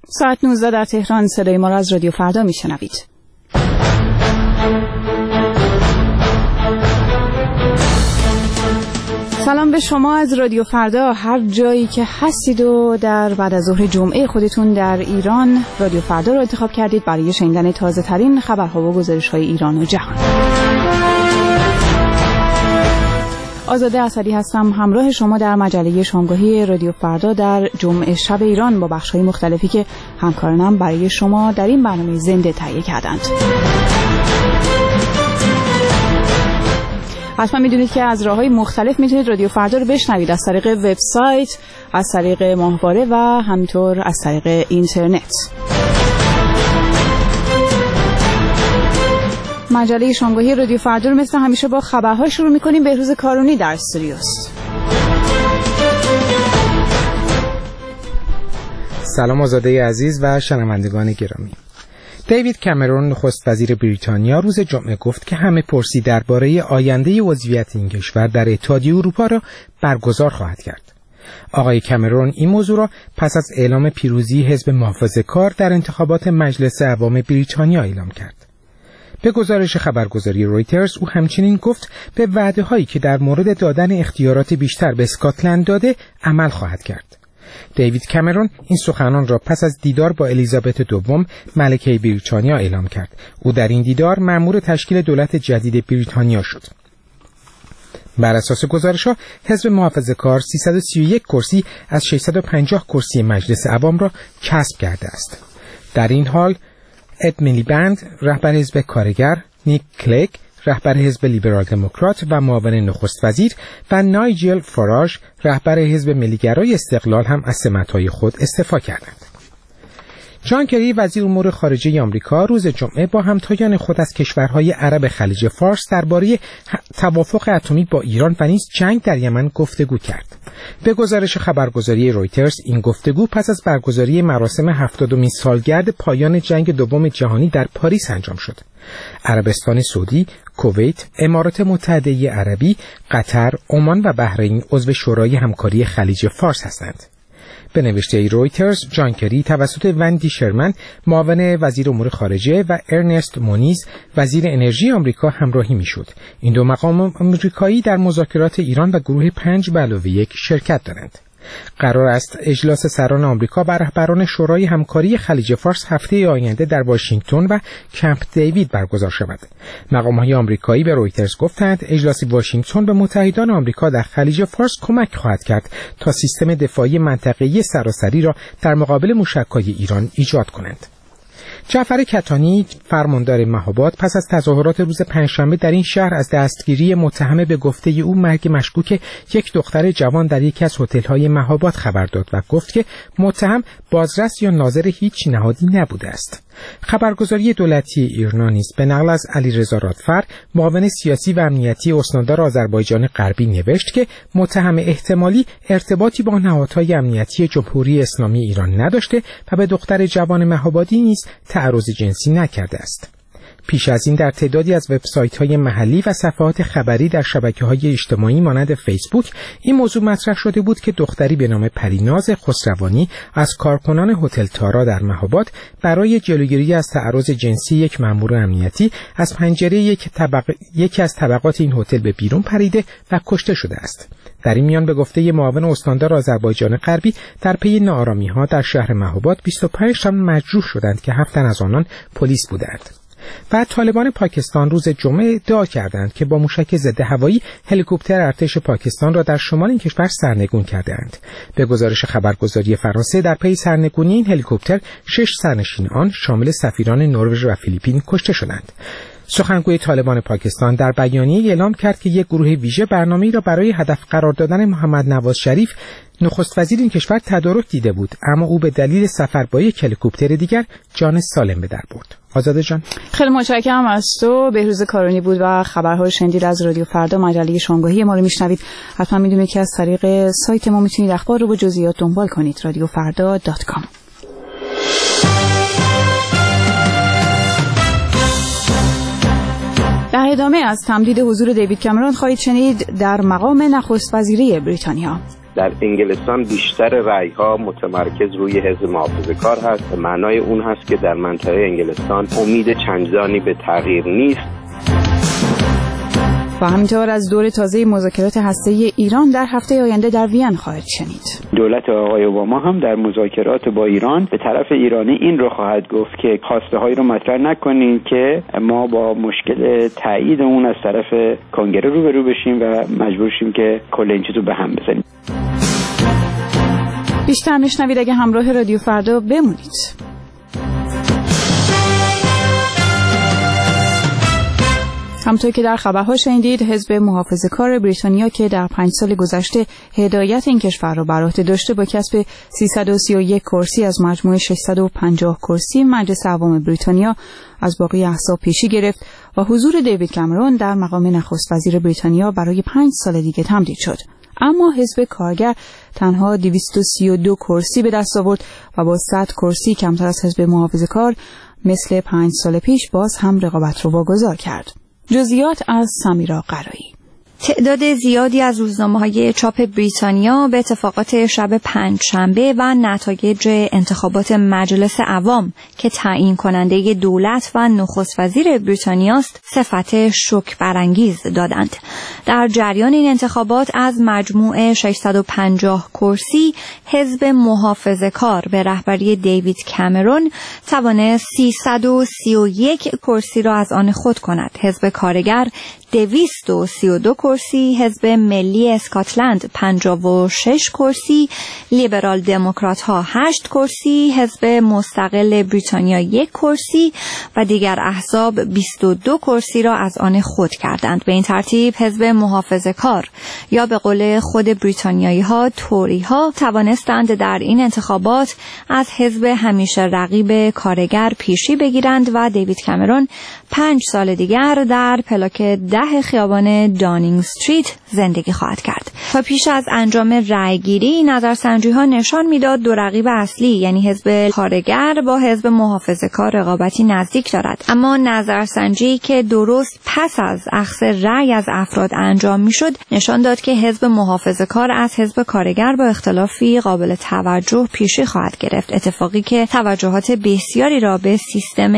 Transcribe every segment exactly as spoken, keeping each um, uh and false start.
ساعت نوزده در تهران. صدای ما را از رادیو فردا میشنوید. سلام به شما از رادیو فردا، هر جایی که هستید و در بعد از ظهر جمعه خودتون در ایران رادیو فردا رو انتخاب کردید برای شنیدن تازه ترین خبرها و گزارش های ایران و جهان. آزاده اسدی هستم، همراه شما در مجله شامگاهی رادیو فردا در جمعه شب ایران با بخش‌های مختلفی که همکارانم برای شما در این برنامه زنده تهیه کردند. حتما میدونید که از راه‌های مختلف میتونید رادیو فردا رو بشنوید، از طریق وبسایت، از طریق ماهواره و همینطور از طریق اینترنت. مجله شامگاهی رادیو فردا رو مثل همیشه با خبرها شروع می‌کنیم. بهروز کارونی در استودیو است. سلام آزاده عزیز و شنوندگان گرامی. دیوید کامرون نخست وزیر بریتانیا روز جمعه گفت که همه پرسی درباره آینده عضویت این کشور در اتحادیه اروپا را برگزار خواهد کرد. آقای کامرون این موضوع را پس از اعلام پیروزی حزب محافظه‌کار در انتخابات مجلس عوام بریتانیا اعلام کرد. به گزارش خبرگزاری رویترز او همچنین گفت به وعده‌هایی که در مورد دادن اختیارات بیشتر به اسکاتلند داده عمل خواهد کرد. دیوید کامرون این سخنان را پس از دیدار با الیزابت دوم ملکه بریتانیا اعلام کرد. او در این دیدار مأمور تشکیل دولت جدید بریتانیا شد. بر اساس گزارش‌ها حزب محافظه‌کار سیصد و سی و یک کرسی از ششصد و پنجاه کرسی مجلس عوام را کسب کرده است. در این حال اد میلیبند رهبر حزب کارگر، نیک کلگ رهبر حزب لیبرال دموکرات و معاون نخست وزیر و نایجل فاراژ رهبر حزب ملیگرای استقلال هم از سمت‌های خود استعفا کردند. جان کری وزیر امور خارجه آمریکا روز جمعه با همتایان خود از کشورهای عرب خلیج فارس درباره توافق اتمی با ایران و نیز جنگ در یمن گفتگو کرد. به گزارش خبرگزاری رویترز این گفتگو پس از برگزاری مراسم هفتادمین سالگرد پایان جنگ دوم جهانی در پاریس انجام شد. عربستان سعودی، کویت، امارات متحده عربی، قطر، عمان و بحرین عضو شورای همکاری خلیج فارس هستند. به نوشته رویترز، جان کری توسط وندی شرمن معاون وزیر امور خارجه و ارنست مونیز وزیر انرژی آمریکا همراهی میشد. این دو مقام آمریکایی در مذاکرات ایران و گروه پنج به علاوه یک شرکت دارند. قرار است اجلاس سران آمریکا و رهبران شورای همکاری خلیج فارس هفته آینده در واشنگتن و کمپ دیوید برگزار شود. مقام‌های آمریکایی به رویترز گفتند اجلاس واشنگتن به متحدان آمریکا در خلیج فارس کمک خواهد کرد تا سیستم دفاعی منطقه‌ای سراسری را در مقابل موشک‌های ایران ایجاد کنند. جعفر کتانی فرماندار مهاباد پس از تظاهرات روز پنجشنبه در این شهر از دستگیری متهم به گفته او مرگ مشکوک یک دختر جوان در یکی از هتل‌های مهاباد خبر داد و گفت که متهم بازرس یا ناظر هیچ نهادی نبوده است. خبرگزاری دولتی ایرنا نیز به نقل از علیرضا رادفر معاون سیاسی و امنیتی استاندار آذربایجان غربی نوشت که متهم احتمالی ارتباطی با نهادهای امنیتی جمهوری اسلامی ایران نداشته و به دختر جوان مهابادی نیز تعرض جنسی نکرده است. پیش از این در تعدادی از وبسایت‌های محلی و صفحات خبری در شبکه‌های اجتماعی مانند فیسبوک این موضوع مطرح شده بود که دختری به نام پریناز خسروانی از کارکنان هتل تارا در مهاباد برای جلوگیری از تعرض جنسی یک مأمور امنیتی از پنجره یک طبق... یکی از طبقات این هتل به بیرون پریده و کشته شده است. در این میان به گفته معاون استاندار آذربایجان غربی در پی ناآرامی‌ها در شهر مهاباد بیست و پنج تن مجروح شدند که هفت تن از آنان پلیس بودند. و طالبان پاکستان روز جمعه ادعا کردند که با موشک ضد هوایی هلیکوپتر ارتش پاکستان را در شمال این کشور سرنگون کردند. به گزارش خبرگزاری فرانسه در پی سرنگونی این هلیکوپتر شش سرنشین آن شامل سفیران نروژ و فیلیپین کشته شدند. سخنگوی طالبان پاکستان در بیانیه اعلام کرد که یک گروه ویژه برنامه‌ای را برای هدف قرار دادن محمد نواز شریف نخست وزیر این کشور تدارک دیده بود، اما او به دلیل سفر با یک هلیکوپتر دیگر جان سالم به در برد. آزاده جان، خیلی متشکرم از تو. بهروز کارونی بود و خبرها رو شنیدید از رادیو فردا، مجله شامگاهی ما رو میشنوید. حتما میدونید که از طریق سایت ما میتونید اخبار رو با جزئیات دنبال کنید، رادیو فردا دات کام. در ادامه از تمدید حضور دیوید کامرون خواهید شنید در مقام نخست وزیری بریتانیا. در انگلستان بیشتر رأی‌ها متمرکز روی حزب محافظه‌کار هست. معنای اون هست که در منطقه انگلستان امید چندانی به تغییر نیست. و همینطور از دور تازه مذاکرات هسته‌ای ایران در هفته آینده در وین خواهد شنید. دولت آقای اوباما هم در مذاکرات با ایران به طرف ایرانی این رو خواهد گفت که خواسته هایی رو مطرح نکنین که ما با مشکل تایید اون از طرف کنگره روبرو بشیم و مجبور شیم که کل این چیزو به هم بزنیم. بیشتر میشنوید اگه همراه رادیو فردا بمونید. همونطور که در خبرها شنیدید، حزب محافظه‌کار بریتانیا که در پنج سال گذشته هدایت این کشور را بر عهده داشته با کسب سیصد و سی و یک کرسی از مجموع ششصد و پنجاه کرسی مجلس عوام بریتانیا از باقی احزاب پیشی گرفت و حضور دیوید کامرون در مقام نخست وزیر بریتانیا برای پنج سال دیگه تمدید شد. اما حزب کارگر تنها دویست و سی و دو کرسی به دست آورد و با صد کرسی کمتر از حزب محافظه‌کار مثل پنج سال پیش باز هم رقابت رو واگذار کرد. جزئیات از سمیرا قرایی. تعداد زیادی از روزنامه‌های چاپ بریتانیا به اتفاقات شب پنجشنبه و نتایج انتخابات مجلس عوام که تعیین کننده دولت و نخست وزیر بریتانیاست صفت شوک برانگیز دادند. در جریان این انتخابات از مجموع ششصد و پنجاه کرسی حزب محافظه‌کار به رهبری دیوید کامرون توانست سیصد و سی و یک کرسی را از آن خود کند. حزب کارگر دویست و سی و دو کرسی، حزب ملی اسکاتلند پنجاه و شش کرسی، لیبرال دموکرات ها هشت کرسی، حزب مستقل بریتانیا یک کرسی و دیگر احزاب بیست و دو کرسی را از آن خود کردند. به این ترتیب حزب محافظه‌کار یا به قول خود بریتانیایی ها توری ها توانستند در این انتخابات از حزب همیشه رقیب کارگر پیشی بگیرند و دیوید کامرون پنج سال دیگر در پلاک ده خیابان دانینگ استریت زندگی خواهد کرد. تا پیش از انجام رأیگیری نظرسنجی‌ها نشان میداد دو رقیب اصلی یعنی حزب کارگر با حزب محافظه‌کار رقابتی نزدیک دارد، اما نظرسنجی که درست پس از اخذ رأی از افراد انجام میشد نشان داد که حزب محافظه‌کار از حزب کارگر با اختلافی قابل توجه پیشی خواهد گرفت، اتفاقی که توجهات بسیاری را به سیستم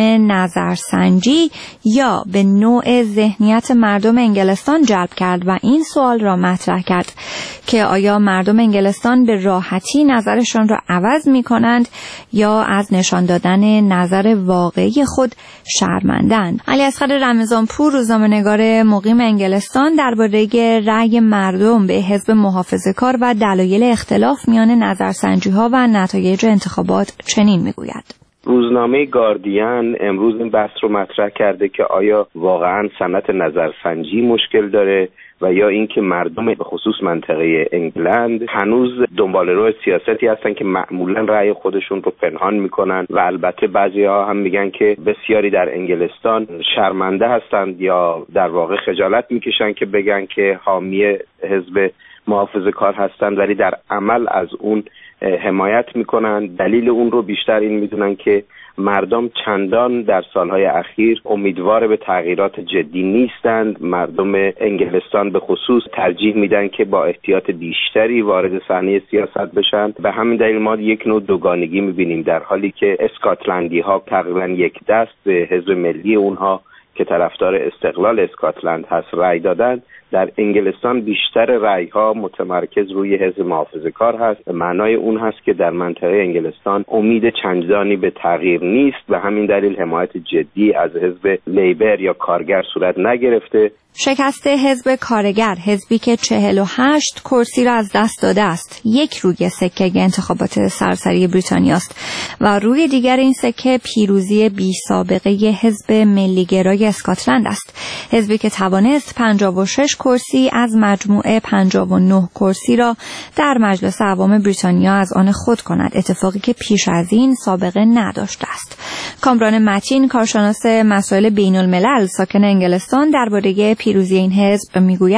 نظرسنجی یا به نوع ذهنیت مردم انگلستان جلب کرد و این سوال را مطرح کرد که آیا مردم انگلستان به راحتی نظرشان را عوض می کنند یا از نشان دادن نظر واقعی خود شرمندند. علیاصغر رمضانپور روزنامه‌نگار مقیم انگلستان درباره رأی مردم به حزب محافظه‌کار و دلایل اختلاف میان نظرسنجی‌ها و نتایج انتخابات چنین میگوید: روزنامه گاردین امروز این بحث رو مطرح کرده که آیا واقعاً صنعت نظرسنجی مشکل داره و یا اینکه مردم به خصوص منطقه انگلند هنوز دنباله‌رو سیاستی هستن که معمولاً رأی خودشون رو پنهان میکنن و البته بعضی‌ها هم میگن که بسیاری در انگلستان شرمنده هستند یا در واقع خجالت میکشن که بگن که حامی حزب محافظه‌کار هستند ولی در عمل از اون حمایت میکنن. دلیل اون رو بیشتر این میدونن که مردم چندان در سالهای اخیر امیدوار به تغییرات جدی نیستند. مردم انگلستان به خصوص ترجیح میدن که با احتیاط بیشتری وارد صحنه سیاست بشن. به همین دلیل ما یک نوع دوگانگی میبینیم، در حالی که اسکاتلندی ها تقریبا یک دست به حزب ملی اونها که طرفدار استقلال اسکاتلند هست رأی دادند. در انگلستان بیشتر رأی‌ها متمرکز روی حزب محافظه‌کار هست. معنای اون هست که در منطقه انگلستان امید چندانی به تغییر نیست و همین دلیل حمایت جدی از حزب لیبر یا کارگر صورت نگرفته. شکست حزب کارگر، حزبی که چهل و هشت کرسی را از دست داده است، یک روی سکه انتخابات سراسری بریتانیاست و روی دیگر این سکه پیروزی بی سابقه حزب ملیگرای اسکاتلند است. حزبی که توانست پنجاه و شش کرسی از مجموعه پنجاه و نه کرسی را در مجلس عوام بریتانیا از آن خود کند، اتفاقی که پیش از این سابقه نداشته است. کامران متین، کارشناس مسائل بین الملل ساکن انگلستان، درباره پیروزی این حزب میگوید: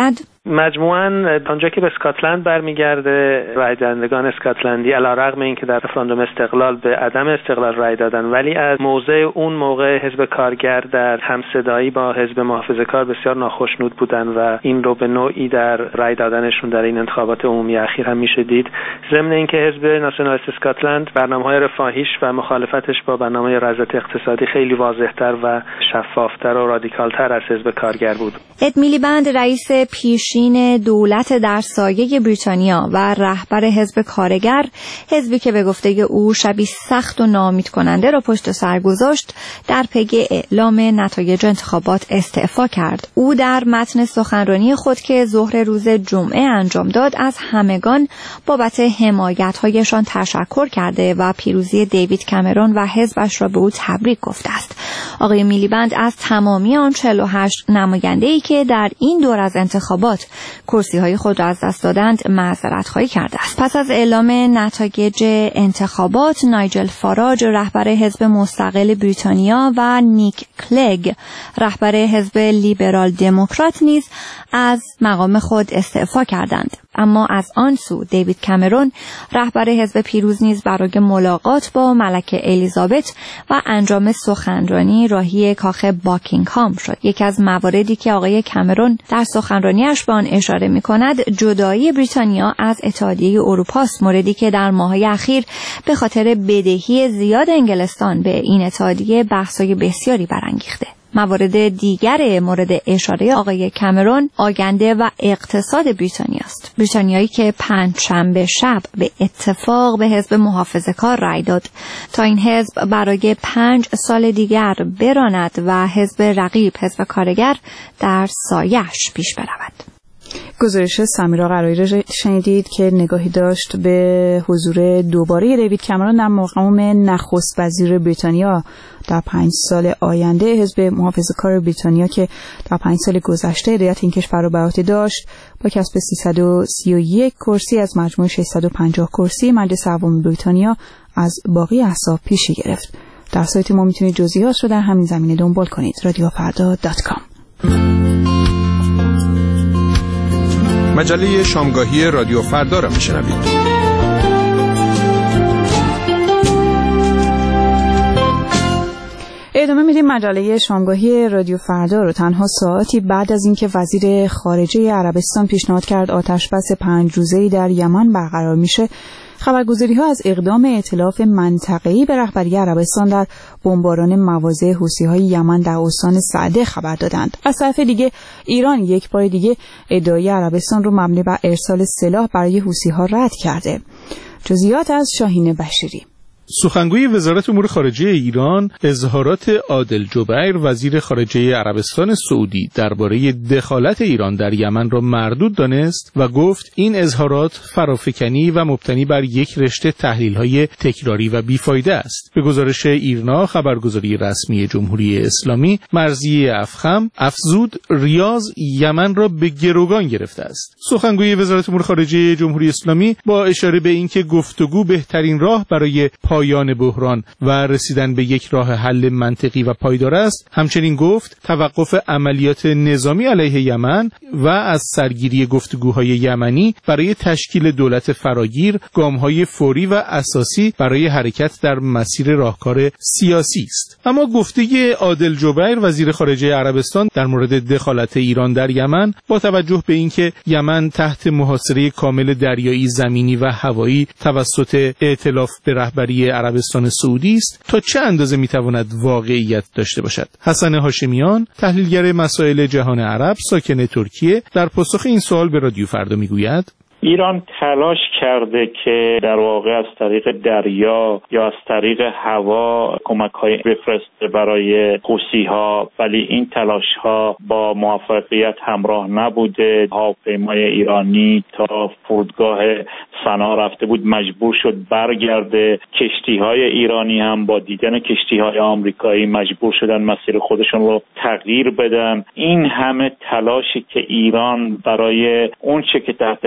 مجموعاً آنجا که به اسکاتلند برمیگرده، رای دهندگان اسکاتلندی علیرغم اینکه در رفراندوم استقلال به عدم استقلال رای دادن، ولی از موضع اون موقع حزب کارگر در همصدایی با حزب محافظه‌کار بسیار ناخشنود بودن و این رو به نوعی در رای دادنشون در این انتخابات عمومی اخیر هم میشه دید. ضمن اینکه حزب ناسیونالیست اسکاتلند برنامه‌های رفاهیش و مخالفتش با برنامه رضایت اقتصادی خیلی واضح‌تر و شفاف‌تر و رادیکال‌تر از حزب کارگر بود. اد میلیبند رئیس پیشین دولت در سایه بریتانیا و رهبر حزب کارگر، حزبی که به گفته او شبی سخت و ناامید کننده را پشت سر گذاشت، در پی اعلام نتایج انتخابات استعفا کرد. او در متن سخنرانی خود که ظهر روز جمعه انجام داد از همگان بابت حمایت‌هایشان تشکر کرده و پیروزی دیوید کامرون و حزبش را به او تبریک گفته است. آقای میلیبند از تمامی آن چهل و هشت نماینده‌ای که در این دور از انتخابات کرسی‌های خود را از دست دادند معذرت‌خواهی کرده است. پس از اعلام نتایج انتخابات، نایجل فاراج رهبر حزب مستقل بریتانیا و نیک کلگ رهبر حزب لیبرال دموکرات نیز از مقام خود استعفا کردند. اما از آن سو دیوید کامرون رهبر حزب پیروز نیز برای ملاقات با ملکه الیزابت و انجام سخنرانی راهی کاخ باکینگهام شد. یکی از مواردی که آقای کامرون در سخنرانیش به آن اشاره می‌کند جدایی بریتانیا از اتحادیه اروپا است، موردی که در ماه‌های اخیر به خاطر بدهی زیاد انگلستان به این اتحادیه بحث‌های بسیاری برانگیخته. موارد دیگر مورد اشاره آقای کامرون آینده و اقتصاد بریتانیا است. بریتانیایی که پنجشنبه شب به اتفاق به حزب محافظه‌کار رای داد تا این حزب برای پنج سال دیگر براند و حزب رقیب حزب کارگر در سایه‌اش پیش برود. گزارش سمیرا قرایی را شنیدید که نگاهی داشت به حضور دوباره دیوید کامرون در مقام نخست وزیر بریتانیا در پنج سال آینده. حزب محافظه‌کار بریتانیا که در پنج سال گذشته هدایت این کشور را بر عهده داشت، با کسب سیصد و سی و یک کرسی از مجموع ششصد و پنجاه کرسی مجلس عوام بریتانیا از باقی احزاب پیشی گرفت. در سایت ما میتونید جزئیات رو در همین زمینه دنبال کنید. رادیو فردا دات کام. مجله شامگاهی رادیو فردا را میشنوید. ادامه میدیم مجله شامگاهی رادیو فردا رو. تنها ساعتی بعد از اینکه وزیر خارجه عربستان پیشنهاد کرد آتش بس پنج روزه‌ای در یمن برقرار میشه، خبرگزاری‌ها از اقدام ائتلاف منطقه‌ای به رهبری عربستان در بمباران مواضع حوثی‌های یمن در استان سعده خبر دادند. از طرف دیگه ایران یک بار دیگه ادعای عربستان رو مبنی بر ارسال سلاح برای حوثی‌ها رد کرده. جزئیات از شاهین بشیری. سخنگوی وزارت امور خارجه ایران اظهارات عادل جبیر وزیر خارجه عربستان سعودی درباره دخالت ایران در یمن را مردود دانست و گفت این اظهارات فرافکنی و مبتنی بر یک رشته تحلیل‌های تکراری و بیفایده است. به گزارش ایرنا خبرگزاری رسمی جمهوری اسلامی، مرضیه افخم افزود ریاض یمن را به گروگان گرفته است. سخنگوی وزارت امور خارجه جمهوری اسلامی با اشاره به اینکه گفتگو بهترین راه برای پایان بحران و رسیدن به یک راه حل منطقی و پایدار است، همچنین گفت توقف عملیات نظامی علیه یمن و از سرگیری گفتگوهای یمنی برای تشکیل دولت فراگیر گام‌های فوری و اساسی برای حرکت در مسیر راهکار سیاسی است. اما گفته عادل جبیر وزیر خارجه عربستان در مورد دخالت ایران در یمن با توجه به اینکه یمن تحت محاصره کامل دریایی، زمینی و هوایی توسط ائتلاف به رهبری عربستان سعودی است، تا چه اندازه میتواند واقعیت داشته باشد؟ حسن هاشمیان، تحلیلگر مسائل جهان عرب ساکن ترکیه، در پاسخ این سوال به رادیو فردا میگوید ایران تلاش کرده که در واقع از طریق دریا یا از طریق هوا کمک‌های بفرسته برای حوثی‌ها، ولی این تلاش‌ها با موفقیت همراه نبوده. هواپیمای ایرانی تا فرودگاه صنعا رفته بود، مجبور شد برگرده. کشتی‌های ایرانی هم با دیدن کشتی‌های آمریکایی مجبور شدن مسیر خودشون رو تغییر بدن. این همه تلاشی که ایران برای اون چه که تحت عنوان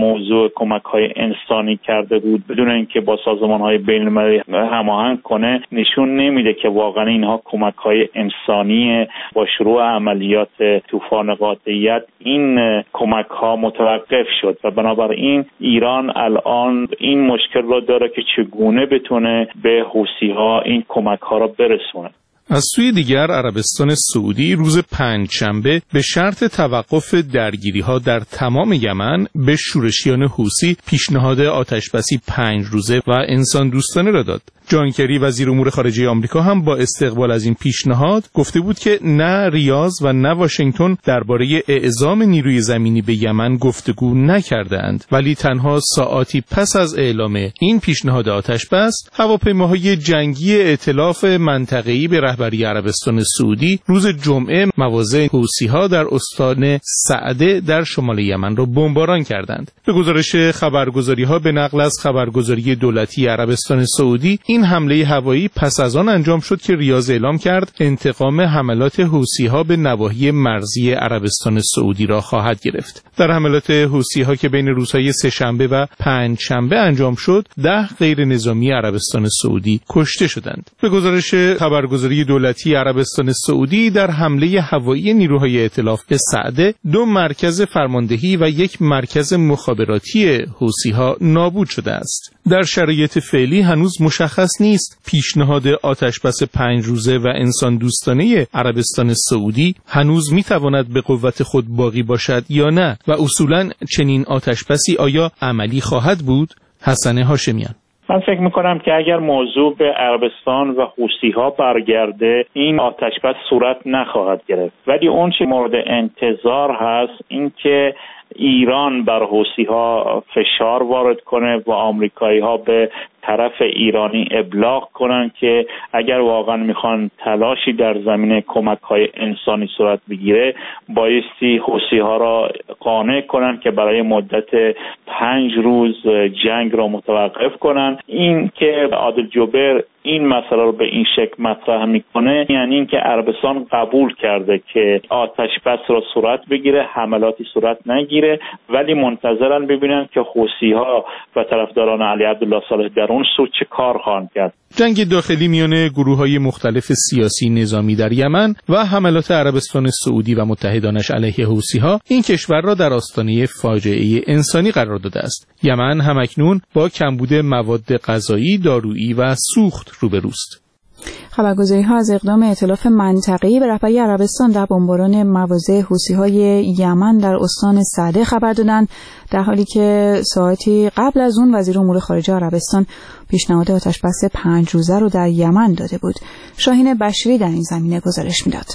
موضوع کمک‌های انسانی کرده بود بدون اینکه با سازمان‌های بین‌المللی هماهنگ کنه، نشون نمیده که واقعا اینها کمک‌های انسانی. با شروع عملیات طوفان قاطعیت این کمک‌ها متوقف شد و بنابراین ایران الان این مشکل را داره که چگونه بتونه به حوثی‌ها این کمک‌ها را برسونه. از سوی دیگر عربستان سعودی روز پنجشنبه به شرط توقف درگیری‌ها در تمام یمن به شورشیان حوثی پیشنهاد آتشبسی پنج روزه و انسان دوستانه را داد. جان کری وزیر امور خارجه آمریکا هم با استقبال از این پیشنهاد گفته بود که نه ریاض و نه واشنگتن درباره اعزام نیروی زمینی به یمن گفتگو نکردند، ولی تنها ساعاتی پس از اعلام این پیشنهاد آتشبس، هواپیماهای جنگی ائتلاف منطقه‌ای به رهبری عربستان سعودی روز جمعه مواضع حوثی‌ها در استان سعده در شمال یمن را بمباران کردند. به گزارش خبرگزاری‌ها به نقل از خبرگزاری دولتی عربستان سعودی، این حمله هوایی پس از آن انجام شد که ریاض اعلام کرد انتقام حملات حوثی‌ها به نواحی مرزی عربستان سعودی را خواهد گرفت. در حملات حوثی‌ها که بین روزهای سه‌شنبه و پنجشنبه انجام شد، ده غیر نظامی عربستان سعودی کشته شدند. به گزارش خبرگزاری دولتی عربستان سعودی، در حمله هوایی نیروهای ائتلاف به سعده، دو مرکز فرماندهی و یک مرکز مخابراتی حوثی‌ها نابود شده است. در شرایط فعلی هنوز مشخص نیست پیشنهاد آتشبس پنج روزه و انسان دوستانه عربستان سعودی هنوز میتواند به قوت خود باقی باشد یا نه و اصولاً چنین آتشبسی آیا عملی خواهد بود؟ حسن هاشمیان: من فکر میکنم که اگر موضوع به عربستان و حوثی‌ها برگرده، این آتشبس صورت نخواهد گرفت. ولی اون چی مورد انتظار هست این که ایران بر حوثی‌ها فشار وارد کنه و آمریکایی‌ها به طرف ایرانی ابلاغ کنن که اگر واقعا میخوان تلاشی در زمینه کمک‌های انسانی صورت بگیره، بایستی حوثی‌ها را قانع کنن که برای مدت پنج روز جنگ را متوقف کنن. این که عادل جبر این مسئله رو به این شکل مطرح میکنه، یعنی این که عربستان قبول کرده که آتش بس را صورت بگیره، حملاتی صورت نگیره، ولی منتظرن ببینن که حوثی‌ها و طرفداران علی عبدالله صالح در اون سو چه کار خواهند کرد. جنگ داخلی میان گروه‌های مختلف سیاسی نظامی در یمن و حملات عربستان سعودی و متحدانش علیه حوثی‌ها این کشور را در آستانه فاجعه انسانی قرار داده است. یمن همکنون با کمبود مواد غذایی، دارویی و سوخت روبروست. خبرگزاری‌ها از اقدام ائتلاف منطقه‌ای به رهبری عربستان در بمباران مواضع حوثی‌های یمن در استان سعده خبر دادند، در حالی که ساعتی قبل از اون وزیر امور خارجه عربستان پیشنهاد آتشبس پنج روزه رو در یمن داده بود. شاهین بشری در این زمینه گزارش می‌داد.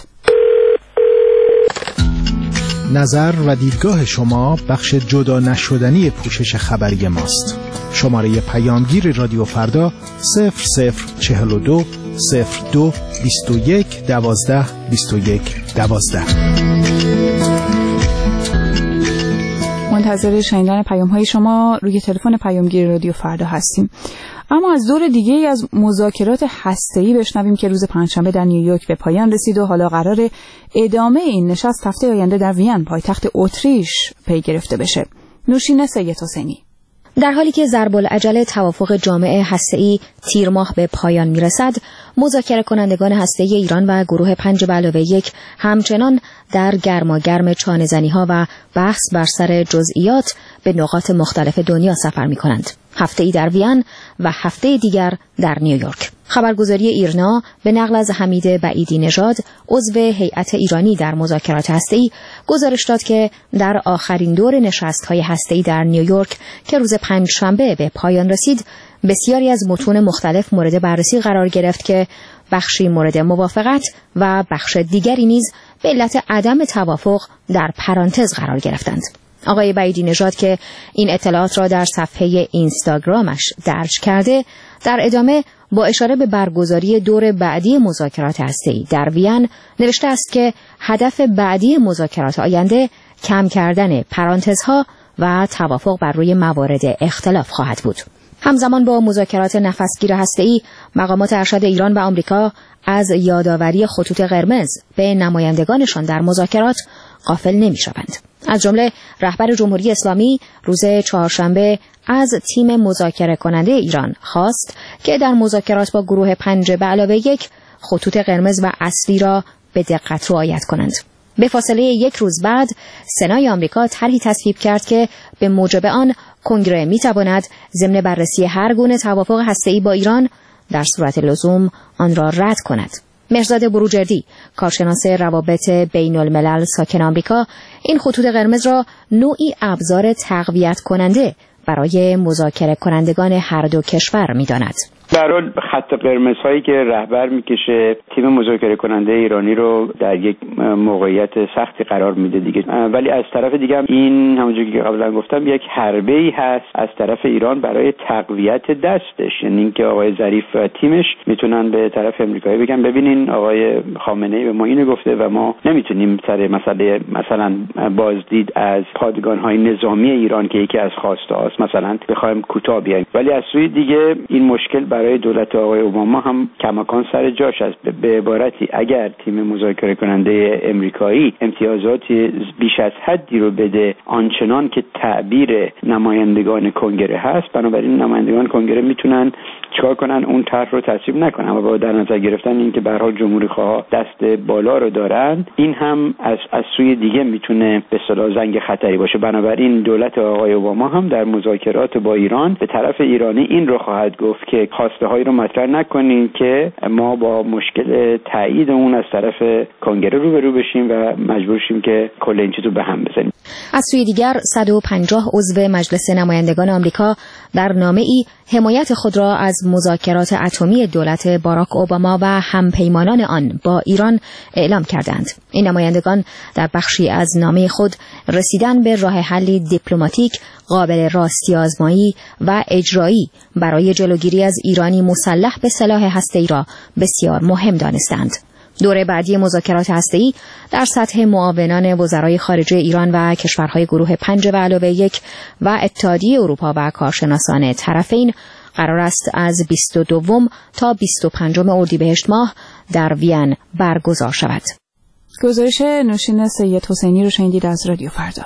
نظر و دیدگاه شما بخش جدا نشدنی پوشش خبری ماست. شماره پیامگیر رادیو فردا صفر صفر چهل و دو صفر دو بیست و یک دوازده بیست و یک دوازده. منتظر شنیدن پیام‌های شما روی تلفن پیامگیر رادیو فردا هستیم. اما از دور دیگه ای از مذاکرات هسته‌ای بشنویم که روز پنجشنبه در نیویورک به پایان رسید و حالا قرار ادامه این نشست هفته آینده در وین پایتخت اتریش پی گرفته بشه. نوشین سید حسینی: در حالی که ضرب العجل توافق جامع هسته‌ای تیر ماه به پایان میرسد، مذاکره کنندگان هسته‌ای ایران و گروه پنج به علاوه یک همچنان در گرماگرم چانه‌زنی‌ها و بحث بر سر جزئیات به نقاط مختلف دنیا سفر می‌کنند. هفته‌ای در وین و هفته دیگر در نیویورک. خبرگزاری ایرنا به نقل از حمید بعیدی نژاد، عضو هیئت ایرانی در مذاکرات هسته‌ای، گزارش داد که در آخرین دور نشست‌های هسته‌ای در نیویورک که روز پنجشنبه به پایان رسید، بسیاری از متون مختلف مورد بررسی قرار گرفت که بخشی مورد موافقت و بخش دیگری نیز به علت عدم توافق در پرانتز قرار گرفتند. آقای بعیدی نژاد که این اطلاعات را در صفحه اینستاگرامش درج کرده، در ادامه با اشاره به برگزاری دور بعدی مذاکرات هسته‌ای در وین نوشته است که هدف بعدی مذاکرات آینده کم کردن پرانتزها و توافق بر روی موارد اختلاف خواهد بود. همزمان با مذاکرات نفسگیر هسته‌ای، مقامات ارشد ایران و آمریکا از یادآوری خطوط قرمز به نمایندگانشان در مذاکرات غافل نمی‌شوند. از جمله رهبر جمهوری اسلامی روز چهارشنبه از تیم مذاکره کننده ایران خواست که در مذاکرات با گروه پنج به علاوه یک خطوط قرمز و اصلی را به دقت رعایت کنند. به فاصله یک روز بعد سنای آمریکا طرحی تصویب کرد که به موجب آن کنگره می‌تواند ضمن بررسی هر گونه توافق هسته‌ای با ایران در صورت لزوم آن را رد کند. مهرزاد بروجردی، کارشناس روابط بین الملل ساکن آمریکا، این خطوط قرمز را نوعی ابزار تقویت کننده برای مذاکره کنندگان هر دو کشور می‌داند. به هر حال خط قرمز هایی که رهبر میکشه تیم مذاکره کننده ایرانی رو در یک موقعیت سختی قرار میده دیگه، ولی از طرف دیگه هم این همونجوری که قبلا گفتم یک حربه‌ای هست از طرف ایران برای تقویت دستش، یعنی اینکه آقای ظریف و تیمش میتونن به طرف امریکایی بگن ببینین آقای خامنه‌ای به ما اینو گفته و ما نمیتونیم سر مسئله مثلا بازدید از پادگان‌های نظامی ایران که یکی از خواسته هاست مثلا بخوایم کوتاه بیایم، ولی از سوی دیگه این مشکل برای دولت آقای اوباما هم کماکان سر جاش است. به عبارتی اگر تیم مذاکره کننده امریکایی امتیازاتی بیش از حدی رو بده آنچنان که تعبیر نمایندگان کنگره هست، بنابراین نمایندگان کنگره میتونن چیکار کنن؟ اون طرح رو تصویب نکنن، اما با در نظر گرفتن اینکه به هر حال جمهوری خواه دست بالا رو دارن، این هم از از سوی دیگه میتونه به اصطلاح زنگ خطری باشه. بنابراین دولت آقای اوباما هم در مذاکرات با ایران به طرف ایرانی این رو خواهد گفت که خواسته هایی رو مطرح نکنین که ما با مشکل تایید اون از طرف کنگره روبرو بشیم و مجبور شیم که کل این چیز رو به هم بزنیم. از سوی دیگر صد و پنجاه عضو مجلس نمایندگان آمریکا در نامه‌ای حمایت خود را از مذاکرات اتمی دولت باراک اوباما و همپیمانان آن با ایران اعلام کردند. این نمایندگان در بخشی از نامه خود رسیدن به راه حلی دیپلماتیک قابل راستی آزمایی و اجرایی برای جلوگیری از ایرانی مسلح به سلاح هسته‌ای را بسیار مهم دانستند. دوره بعدی مذاکرات هسته‌ای در سطح معاونان وزرای خارجه ایران و کشورهای گروه پنج به علاوه یک و اتحادیه اروپا و کارشناسان طرفین قرار است از بیست و دو تا بیست و پنج اردیبهشت ماه در وین برگزار شود. گزارش نوشین سید حسینی رو شنیدید از رادیو فردا.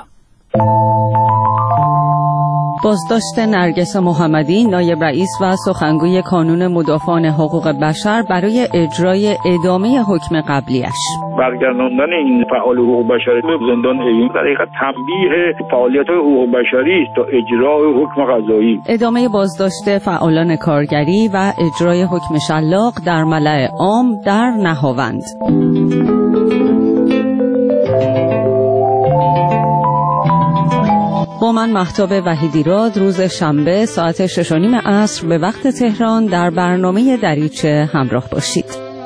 بازداشت نرگس محمدی، نایب رئیس و سخنگوی کانون مدافعان حقوق بشر برای اجرای ادامه حکم قبلیش. برگرداندن این فعال حقوق بشری به زندان اوین در حقیقت تنبیه فعالیت‌های حقوق بشری است تا اجرای حکم قضایی. ادامه بازداشت فعالان کارگری و اجرای حکم شلاق در ملأ عام در نهاوند. با من مهتاب وحیدیراد روز شنبه ساعت شش و نیم عصر به وقت تهران در برنامه دریچه همراه باشید.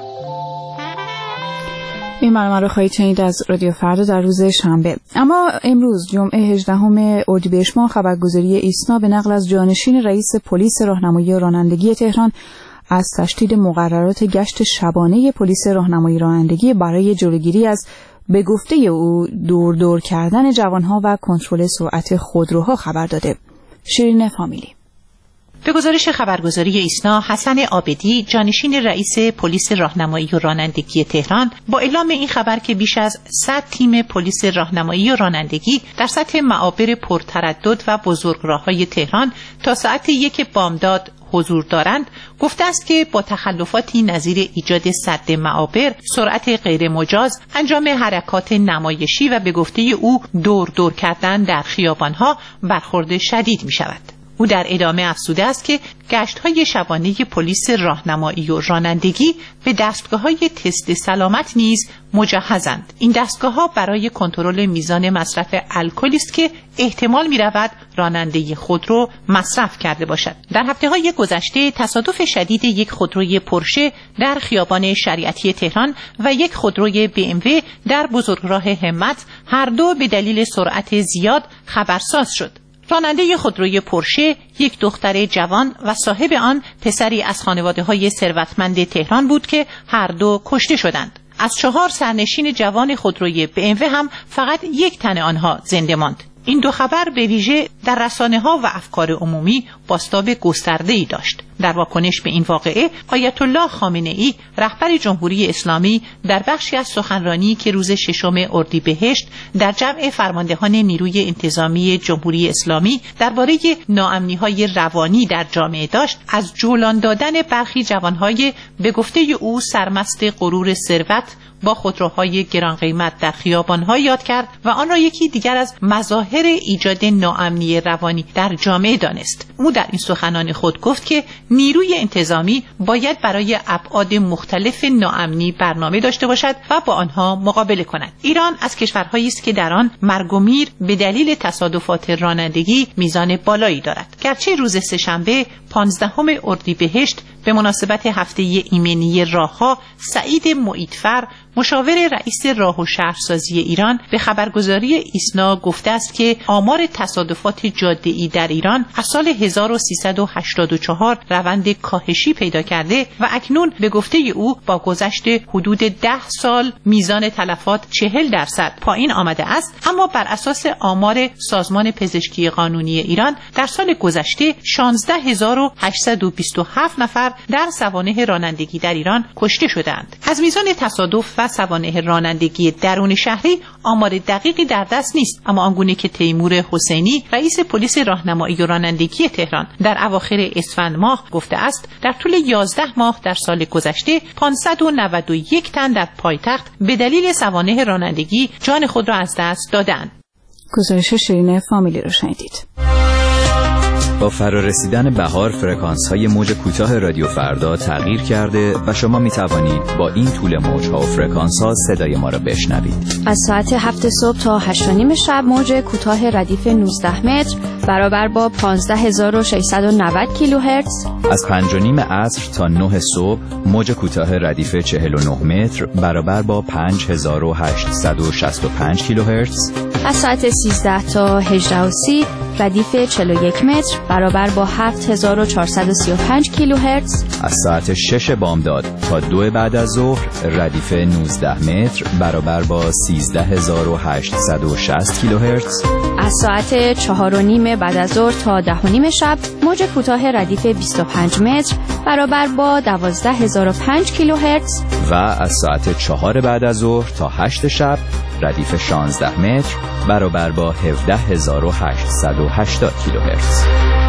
این برنامه رو خواهید شنید از رادیو فردا در روز شنبه. اما امروز جمعه هجدهم اردیبهشت ماه خبرگزاری ایسنا به نقل از جانشین رئیس پلیس راهنمایی و رانندگی تهران از تشدید مقررات گشت شبانه پلیس راهنمایی رانندگی برای جلوگیری از به گفته او دور دور کردن جوانها و کنترل سرعت خودروها خبر داده. شیرین فامیلی. به گزارش خبرگزاری ایسنا، حسن عابدی، جانشین رئیس پلیس راهنمایی و رانندگی تهران، با اعلام این خبر که بیش از صد تیم پلیس راهنمایی و رانندگی در سطح معابر پرتردد و بزرگراه‌های تهران تا ساعت یک بامداد حضور دارند، گفته است که با تخلفاتی نظیر ایجاد سد معابر، سرعت غیر مجاز، انجام حرکات نمایشی و به گفته او دور دور کردن در خیابان‌ها برخورد شدید می‌شود. او در ادامه افزوده است که گشت‌های شبانه پلیس راهنمایی و رانندگی به دستگاه‌های تست سلامت نیز مجهزند. این دستگاه‌ها برای کنترل میزان مصرف الکلی است که احتمال می‌رود راننده خودرو مصرف کرده باشد. در هفته‌های گذشته تصادف شدید یک خودروی پورشه در خیابان شریعتی تهران و یک خودروی بی ام وی در بزرگراه همت هر دو به دلیل سرعت زیاد خبرساز شد. راننده خودروی پورشه یک دختر جوان و صاحب آن پسری از خانواده‌های ثروتمند تهران بود که هر دو کشته شدند. از چهار سرنشین جوان خودروی بی ام وی هم فقط یک تن آنها زنده ماند. این دو خبر به ویژه در رسانه‌ها و افکار عمومی بازتاب گسترده‌ای داشت. در واکنش به این واقعه، آیت الله خامنه‌ای رهبر جمهوری اسلامی در بخشی از سخنرانی که روز ششم اردیبهشت در جمع فرماندهان نیروی انتظامی جمهوری اسلامی درباره ناامنی‌های روانی در جامعه داشت، از جولان دادن برخی جوانهای به گفته او سرمست غرور ثروت با خودروهای گران قیمت در خیابان‌ها یاد کرد و آن را یکی دیگر از مظاهر ایجاد ناامنی روانی در جامعه دانست. او در این سخنان خود گفت که نیروی انتظامی باید برای ابعاد مختلف ناامنی برنامه داشته باشد و با آنها مقابله کند. ایران از کشورهایی است که در آن مرگ و میر به دلیل تصادفات رانندگی میزان بالایی دارد. گرچه روز سه‌شنبه پانزدهم اردیبهشت به مناسبت هفته ایمنی راهها، سعید معیدفر مشاور رئیس راه و شهرسازی ایران به خبرگزاری ایسنا گفته است که آمار تصادفات جاده‌ای در ایران از سال هزار و سیصد و هشتاد و چهار روند کاهشی پیدا کرده و اکنون به گفته او با گذشت حدود ده سال میزان تلفات چهل درصد پایین آمده است. اما بر اساس آمار سازمان پزشکی قانونی ایران در سال گذشته شانزده هزار و هشتصد و بیست و هفت نفر در سوانح رانندگی در ایران کشته شدند. از میزان تصادف و سوانح رانندگی درون شهری آمار دقیقی در دست نیست، اما آنگونه که تیمور حسینی رئیس پلیس راهنمایی و رانندگی تهران در اواخر اسفند ماه گفته است، در طول یازده ماه در سال گذشته پانصد و نود و یک تن در پایتخت به دلیل سوانح رانندگی جان خود را از دست دادند. گزارش شیرین فامیلی رو شنیدید. با فرارسیدن بهار فرکانس‌های موج کوتاه رادیو فردا تغییر کرده و شما می توانید با این طول موج‌ها و فرکانس‌ها صدای ما را بشنوید. از ساعت هفت صبح تا هشت و نیم شب موج کوتاه ردیف نوزده متر برابر با پانزده هزار و ششصد و نود کیلوهرتز. از پنج و نیم عصر تا نه صبح موج کوتاه ردیف چهل و نه متر برابر با پنج هزار و هشتصد و شصت و پنج کیلوهرتز. از ساعت سیزده تا هجده و سی ردیف چهل و یک متر برابر با هفت هزار و چهارصد و سی و پنج کیلوهرتز. از ساعت شش بامداد تا دو بعد از ظهر ردیف نوزده متر برابر با سیزده هزار و هشتصد و شصت کیلوهرتز. از ساعت چهار و نیم بعد از ظهر تا ده و نیم شب موج کوتاه ردیف بیست و پنج متر برابر با دوازده هزار و پنج کیلوهرتز. و از ساعت چهار بعد از ظهر تا هشت شب ردیف شانزده متر برابر با هفده هزار و هشتصد و هشتاد کیلوهرتز.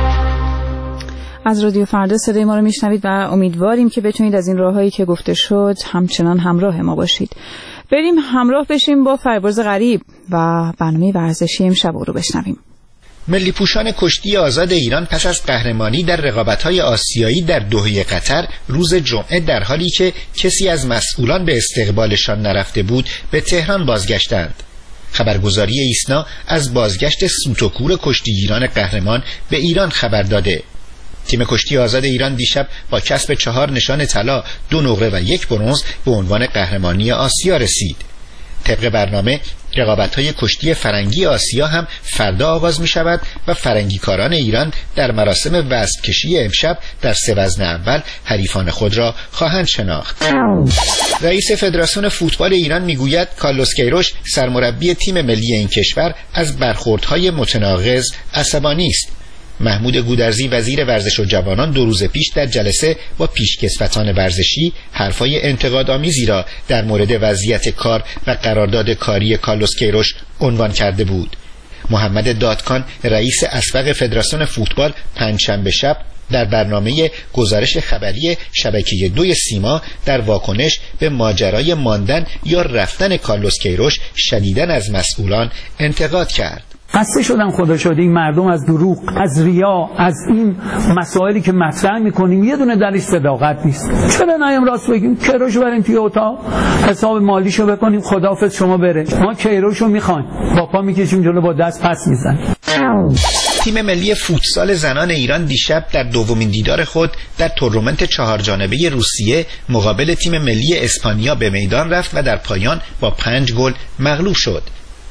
از رادیو فردا صدای ما رو میشنوید و امیدواریم که بتونید از این راههایی که گفته شد همچنان همراه ما باشید. بریم همراه بشیم با فربرز غریب و برنامه ورزشی امشب رو بشنویم. ملی پوشان کشتی آزاد ایران پس از قهرمانی در رقابت‌های آسیایی در دوحه قطر روز جمعه در حالی که کسی از مسئولان به استقبالشان نرفته بود به تهران بازگشتند. خبرگزاری ایسنا از بازگشت سوتوکور کشتیگیران قهرمان به ایران خبر داده. تیم کشتی آزاد ایران دیشب با کسب چهار نشان طلا، دو نقره و یک برنز به عنوان قهرمانی آسیا رسید. طبق برنامه رقابت‌های کشتی فرنگی آسیا هم فردا آغاز می شود و فرنگیکاران ایران در مراسم وزن کشی امشب در سه وزن اول حریفان خود را خواهند شناخت. رئیس فدراسیون فوتبال ایران میگوید کارلوس کیروش سرمربی تیم ملی این کشور از برخوردهای متناقض عصبانی است. محمود گودرزی وزیر ورزش و جوانان دو روز پیش در جلسه با پیشکسوتان ورزشی حرفای انتقادآمیزی را در مورد وضعیت کار و قرارداد کاری کارلوس کیروش عنوان کرده بود. محمد دادکان رئیس اسبق فدراسیون فوتبال پنجشنبه شب در برنامه گزارش خبری شبکه دوی سیما در واکنش به ماجرای ماندن یا رفتن کارلوس کیروش شدیداً از مسئولان انتقاد کرد. خسته شدن خدا شد این مردم از دروغ، از ریا، از این مسائلی که مطرح میکنیم یه دونه درش صداقت نیست. چرا نیم راست بگیم کیروش بریم توی اتاق حساب مالیشو بکنیم خداحافظ شما بره. ما کیروشو میخوایم با پا میکشیم جلو با دست پس میزنیم. تیم ملی فوتسال زنان ایران دیشب در دومین دیدار خود در تورنمنت چهار جانبه روسیه مقابل تیم ملی اسپانیا به میدان رفت و در پایان با پنج گل مغلوب شد.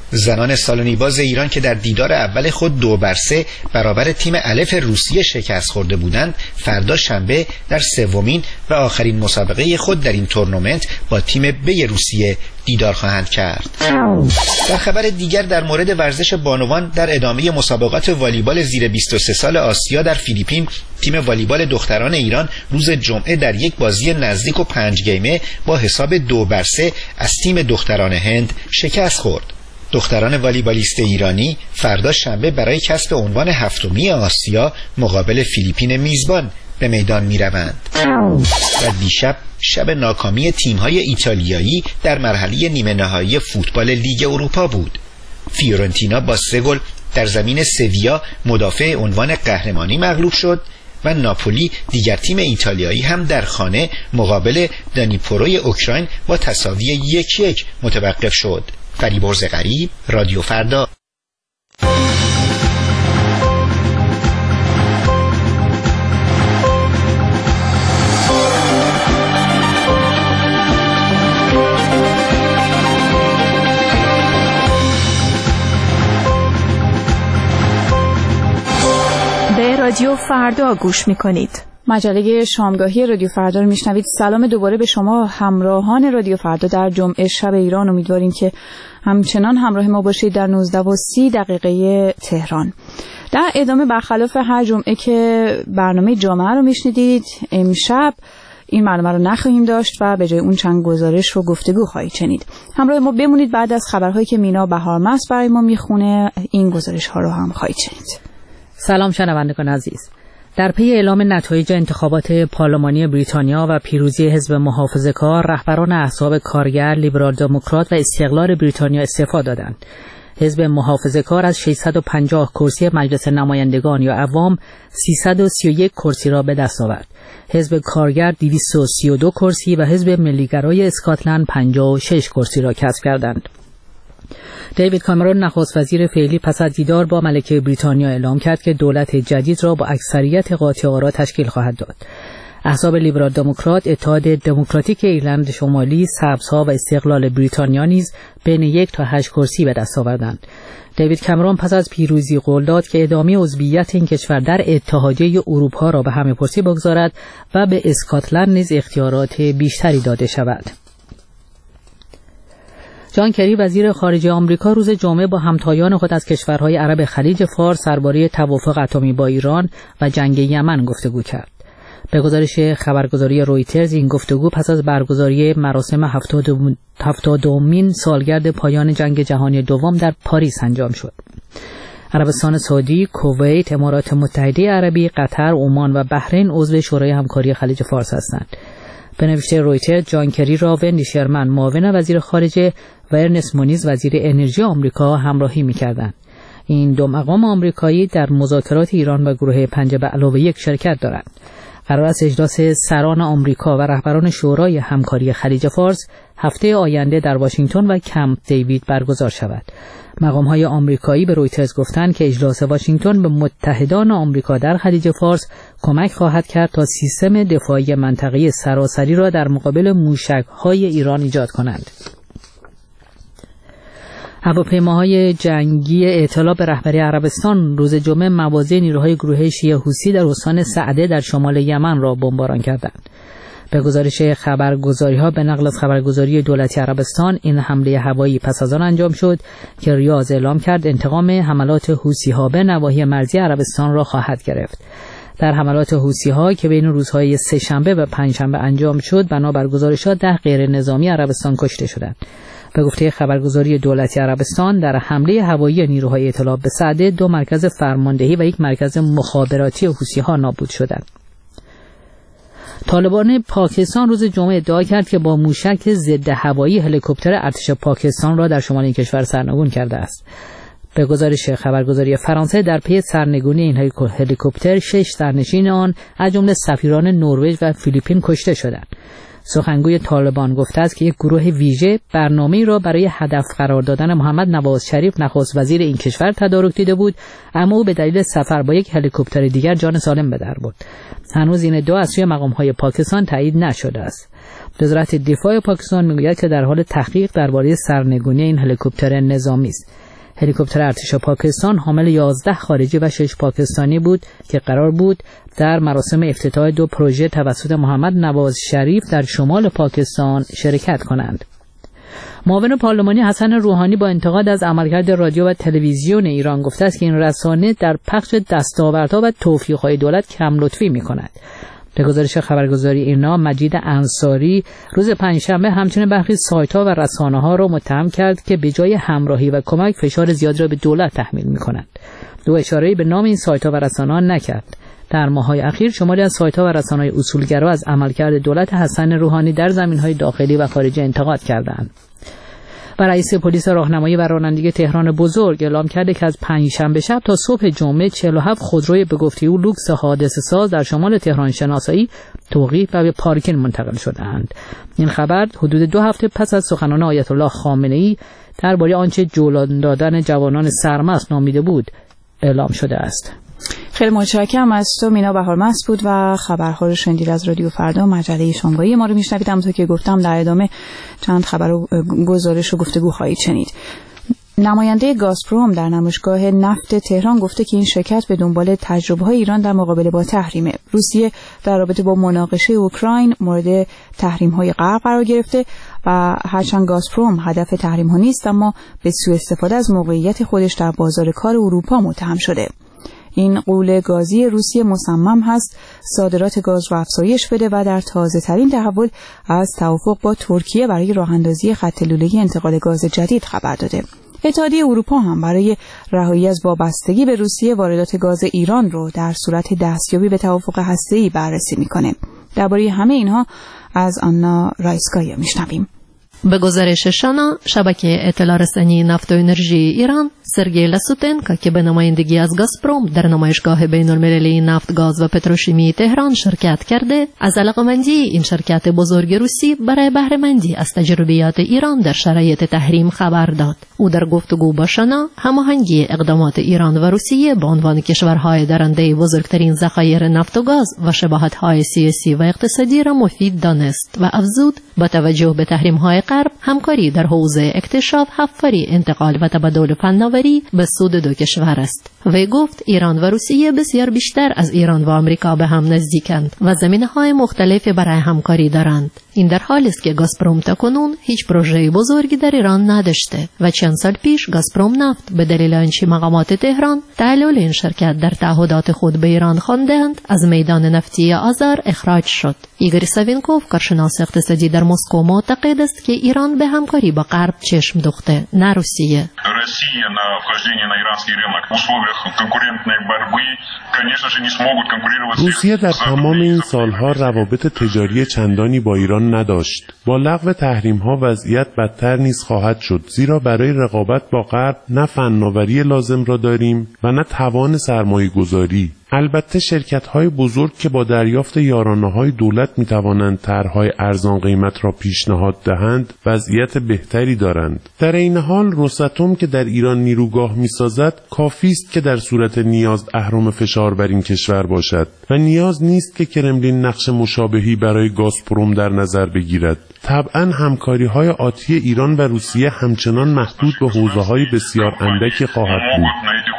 زنان سالنی باز ایران که در دیدار اول خود دو بر سه برابر تیم الف روسیه شکست خورده بودند، فردا شنبه در سومین و آخرین مسابقه خود در این تورنمنت با تیم بی روسیه دیدار خواهند کرد. در خبر دیگر در مورد ورزش بانوان، در ادامه مسابقات والیبال زیر بیست و سه سال آسیا در فیلیپین، تیم والیبال دختران ایران روز جمعه در یک بازی نزدیک و پنج گیمه با حساب دو بر سه از تیم دختران هند شکست خورد. دختران والیبالیست ایرانی فردا شنبه برای کسب عنوان هفتمی آسیا مقابل فیلیپین میزبان به میدان می روند. و دیشب شب ناکامی تیم‌های ایتالیایی در مرحله نیمه نهایی فوتبال لیگ اروپا بود. فیورنتینا با سه گل در زمین سویا مدافع عنوان قهرمانی مغلوب شد و ناپولی دیگر تیم ایتالیایی هم در خانه مقابل دانیپروی اوکراین با تساوی یک یک متوقف شد. فریبرز غریب، رادیو فردا. به رادیو فردا گوش میکنید. مجله شامگاهی رادیو فردا رو میشنوید. سلام دوباره به شما همراهان رادیو فردا در جمعه شب ایران. امیدواریم که همچنان همراه ما باشید در نوزده و سی دقیقه تهران. در ادامه برخلاف هر جمعه که برنامه جامعه رو میشنیدید، امشب این برنامه رو نخواهیم داشت و به جای اون چند گزارش و گفتگو خواهید شنید. همراه ما بمونید. بعد از خبرهایی که مینا بهارمست برای ما میخونه، این گزارش ها رو هم خواهید شنید. سلام شنوندگان عزیز. در پی اعلام نتایج انتخابات پارلمانی بریتانیا و پیروزی حزب محافظه‌کار، رهبران احزاب کارگر، لیبرال دموکرات و استقلال بریتانیا استعفا دادند. حزب محافظه‌کار از ششصد و پنجاه کرسی مجلس نمایندگان یا عوام سیصد و سی و یک کرسی را به دست آورد. حزب کارگر دویست و سی و دو کرسی و حزب ملیگرای اسکاتلند پنجاه و شش کرسی را کسب کردند. دیوید کامرون نخست وزیر فعلی پس از دیدار با ملکه بریتانیا اعلام کرد که دولت جدید را با اکثریت قاطع آرا تشکیل خواهد داد. احزاب لیبرال دموکرات، اتحاد دموکراتیک ایرلند شمالی، سبزها و استقلال بریتانیا نیز بین یک تا هشت کرسی به دست آوردند. دیوید کامرون پس از پیروزی قول داد که ادامه عضویت این کشور در اتحادیه اروپا را به همه پرسی بگذارد و به اسکاتلند نیز اختیارات بیشتری داده شود. جان کری وزیر خارجه آمریکا روز جمعه با همتایان خود از کشورهای عرب خلیج فارس درباره توافق اتمی با ایران و جنگ یمن گفتگو کرد. به گزارش خبرگزاری رویترز، این گفتگو پس از برگزاری مراسم هفتادمین سالگرد پایان جنگ جهانی دوم در پاریس انجام شد. عربستان سعودی، کویت، امارات متحده عربی، قطر، عمان و بحرین عضو شورای همکاری خلیج فارس هستند. به نوشته رویترز، جان کری را وندی شرمن معاون وزیر خارجه و ارنست مونیز وزیر انرژی آمریکا همراهی می‌کردند. این دو مقام آمریکایی در مذاکرات ایران و گروه پنج به علاوه یک شرکت دارند. قرار است اجلاس سران آمریکا و رهبران شورای همکاری خلیج فارس هفته آینده در واشنگتن و کمپ دیوید برگزار شود. مقام‌های آمریکایی به رویترز گفتند که اجلاس واشنگتن به متحدان آمریکا در خلیج فارس کمک خواهد کرد تا سیستم دفاعی منطقه‌ای سراسری را در مقابل موشک‌های ایران ایجاد کنند. هواپیماهای جنگی ائتلاف به رهبری عربستان روز جمعه مواضع نیروهای گروه شیعه حوثی در استان سعده در شمال یمن را بمباران کردند. به گزارش خبرگزاری‌ها به نقل از خبرگزاری دولتی عربستان، این حمله هوایی پس از آن انجام شد که ریاض اعلام کرد انتقام حملات حوثی‌ها به نواحی مرزی عربستان را خواهد گرفت. در حملات حوثی‌ها که بین روزهای سه‌شنبه و پنجشنبه انجام شد، بنابر گزارشات ده غیر نظامی عربستان کشته شدند. به گفته خبرگزاری دولتی عربستان، در حمله هوایی نیروهای ائتلاف به سعده دو مرکز فرماندهی و یک مرکز مخابراتی حوثی‌ها نابود شدند. طالبان پاکستان روز جمعه ادعا کرد که با موشک ضد هوایی هلیکوپتر ارتش پاکستان را در شمال این کشور سرنگون کرده است. به گزارش خبرگزاری فرانسه، در پی سرنگونی این هلیکوپتر شش سرنشین آن از جمله سفیران نروژ و فیلیپین کشته شدند. سخنگوی طالبان گفته است که یک گروه ویژه برنامه‌ای را برای هدف قرار دادن محمد نواز شریف نخست وزیر این کشور تدارک دیده بود، اما او به دلیل سفر با یک هلیکوپتر دیگر جان سالم به در برد. هنوز این ادعا از سوی مقام‌های پاکستان تایید نشده است. وزارت دفاع پاکستان میگوید که در حال تحقیق درباره سرنگونی این هلیکوپتر نظامی است. هلیکوپتر ارتش پاکستان حامل یازده خارجی و شش پاکستانی بود که قرار بود در مراسم افتتاح دو پروژه توسط محمد نواز شریف در شمال پاکستان شرکت کنند. معاون پارلمانی حسن روحانی با انتقاد از عملکرد رادیو و تلویزیون ایران گفته است که این رسانه در پخش دستاوردها و توفیق‌های دولت کم لطفی می‌کند. به گزارش خبرگزاری ایرنا، مجید انصاری روز پنجشنبه همچنین برخی سایت‌ها و رسانه‌ها را متهم کرد که به جای همراهی و کمک فشار زیادی را به دولت تحمیل می‌کنند. او اشاره‌ای به نام این سایت‌ها و رسانه‌ها نکرد. در ماه‌های اخیر شماری از سایت‌ها و رسانه‌های اصولگرا از عملکرد دولت حسن روحانی در زمینه‌های داخلی و خارجی انتقاد کردند. و رئیس پلیس راهنمایی و رانندگی تهران بزرگ اعلام کرده که از پنجشنبه شب تا صبح جمعه چهل و هفت خودروی به گفته او لوکس حادثه ساز در شمال تهران شناسایی، توقیف و به پارکینگ منتقل شده‌اند. این خبر حدود دو هفته پس از سخنان آیت الله خامنه‌ای درباره آنچه جولان دادن جوانان سرمست نامیده بود اعلام شده است. خیلی متشکرم از تو مینا بهارمست بود و خبرها رو شنیدید از رادیو فردا مجله شامگاهی ما رو میشنوید. همونطور که گفتم در ادامه چند خبر و گزارش و گفتگو خواهید شنید. نماینده گازپروم در نمایشگاه نفت تهران گفته که این شرکت به دنبال تجربه‌های ایران در مقابله با تحریم روسیه در رابطه با مناقشه اوکراین مورد تحریم‌های غرب قرار گرفته و هرچند گازپروم هدف تحریم‌ها نیست، اما به سوء استفاده از موقعیت خودش در بازار کار اروپا متهم شده. این غول گازی روسیه مصمم هست صادرات گاز را افزایش بده و در تازه ترین تحول از توافق با ترکیه برای راه اندازی خط لوله‌ای انتقال گاز جدید خبر داده. اتحادیه اروپا هم برای رهایی از وابستگی به روسیه واردات گاز ایران رو در صورت دستیابی به توافق هسته‌ای بررسی میکنه. درباره همه اینها از آنا رایسکایا میشنویم. به گزارش شانا، شبکه اطلاع رسانی نفت و انرژی ایران، سرگئی لاسوتنکو که به نمایندگی از گازپروم در نمایشگاه بین المللی نفت، گاز و پتروشیمی تهران شرکت کرده، از علاقه‌مندی این شرکت بزرگ روسی برای بهره‌مندی از تجربیات ایران در شرایط تحریم خبر داد. او در گفتگو با شانا هماهنگی اقدامات ایران و روسیه به عنوان کشورهای درنده بزرگترین ذخایر نفت و گاز و شباهت‌های سیاسی و اقتصادی را مفید دانست و افزود با توجه به تحریم‌های غرب همکاری در حوزه اکتشاف، حفاری، انتقال و تبادل فناوری به سود دو کشور است. وی گفت ایران و روسیه بسیار بیشتر از ایران و آمریکا به هم نزدیکند و زمینه‌های مختلفی برای همکاری دارند. این در حالی است که گازپروم تاکنون هیچ پروژه بزرگی در ایران نداشته و چند سال پیش گازپروم نفت به دلیل آنچه مقامات تهران تعلل این شرکت در تعهدات خود به ایران خواندند از میدان نفتی آذر اخراج شد. ایگور ساوینکوف، کارشناس اقتصادی در مسکو، معتقد است که ایران به همکاری با غرب چشم دوخته، نه روسیه. روسیه در تمام این سالها روابط تجاری چندانی با ایران نداشت. با لغو تحریم‌ها وضعیت بدتر نیز خواهد شد، زیرا برای رقابت با غرب نه فناوری لازم را داریم و نه توان سرمایه‌گذاری. البته شرکت‌های بزرگ که با دریافت یارانه‌های دولت می‌توانند طرح‌های ارزان قیمت را پیشنهاد دهند، وضعیت بهتری دارند. در این حال روساتوم که در ایران نیروگاه می‌سازد، کافی است که در صورت نیاز اهرم فشار بر این کشور باشد و نیاز نیست که کرملین نقش مشابهی برای گازپروم در نظر بگیرد. طبعاً همکاری‌های آتی ایران و روسیه همچنان محدود به حوزه‌های بسیار اندکی خواهد بود.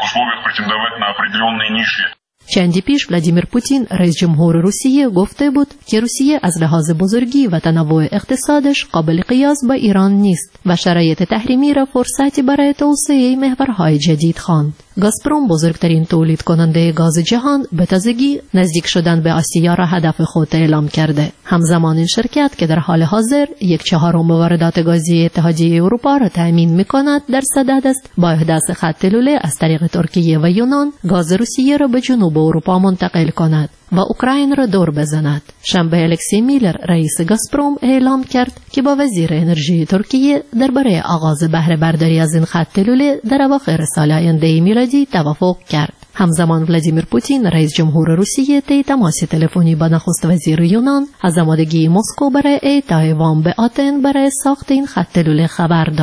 چندی پیش ولادیمیر پوتین، رئیس جمهور روسیه، گفته بود که روسیه از لحاظ بزرگی و تنوع اقتصادش قابل قیاس با ایران نیست و شرایط تحریمی را فرصتی برای توسعه محورهای جدید خواند. گازپروم، بزرگترین تولید کننده گاز جهان، به تازگی نزدیک شدن به آسیا را هدف خود اعلام کرده. همزمان این شرکت که در حال حاضر یک چهارم واردات گازی اتحادیه اروپا را تأمین می‌کند، در صدد است با احداث خط لوله از طریق ترکیه و یونان گاز روسیه را به جنوب اروپا منتقل کند و اوکراین را دور بزند. شنبه الکسی میلر، رئیس گازپروم، اعلام کرد که با وزیر انرژی ترکیه درباره آغاز بهره برداری از این خط لوله در اواخر سال آینده میلادی توافق کرد. همزمان ولادیمیر پوتین، رئیس جمهور روسیه، طی تماس تلفنی با نخست وزیر یونان از آمادگی مسکو برای اعطای وام به آتن برای ساخت این خط لوله خبر داد.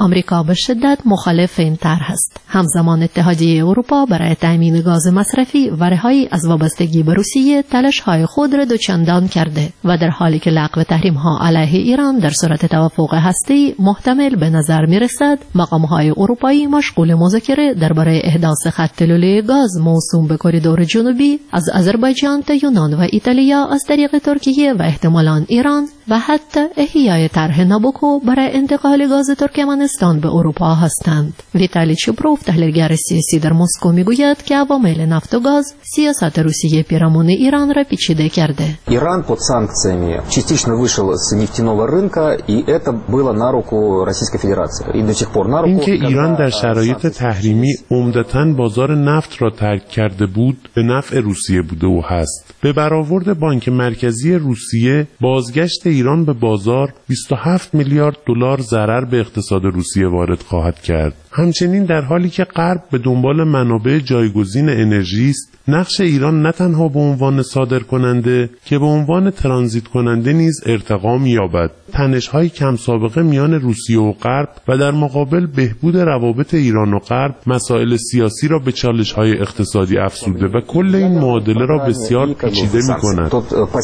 آمریکا به شدت مخالف این طرح است. همزمان اتحادیه اروپا برای تامین گاز مصرفی و رهایی از وابستگی به روسیه تلاش‌های خود را دوچندان کرده و در حالی که لغو تحریم‌ها علیه ایران در صورت توافق هسته‌ای محتمل به نظر می‌رسد، مقام‌های اروپایی مشغول مذاکره درباره احداث خط لوله گاز موسوم به کریدور جنوبی از آذربایجان تا یونان و ایتالیا از طریق ترکیه و احتمالاً ایران و حتی احیای طرح نابوکو برای انتقال گاز ترکمنستان به اروپا هستند. ویتالی چوبروف تحلیلگر سیاسی در مسکو میگوید که عوامل نفت و گاز سیاست روسیه پیرامون ایران را پیچیده کرده. ایران под санкциями частично вышел с нефтяного рынка, и это было на руку Российской Федерации. И до сих пор на руку. اینکه ایران در شرایط تحریمی عمدتاً بازار نفت را ترک کرده بود، به نفع روسیه بوده و هست. به برآورد بانک مرکزی روسیه، بازگشت ایران به بازار بیست و هفت میلیارد دلار ضرر به اقتصاد روسیه وارد خواهد کرد. همچنین در حالی که غرب به دنبال منابع جایگزین انرژی است، نقش ایران نه تنها به عنوان صادر کننده که به عنوان ترانزیت کننده نیز ارتقا می‌یابد. تنش‌های کم سابقه میان روسیه و غرب و در مقابل بهبود روابط ایران و غرب مسائل سیاسی را به چالش‌های اقتصادی افزوده و کل این معادله را بسیار پیچیده می‌کند.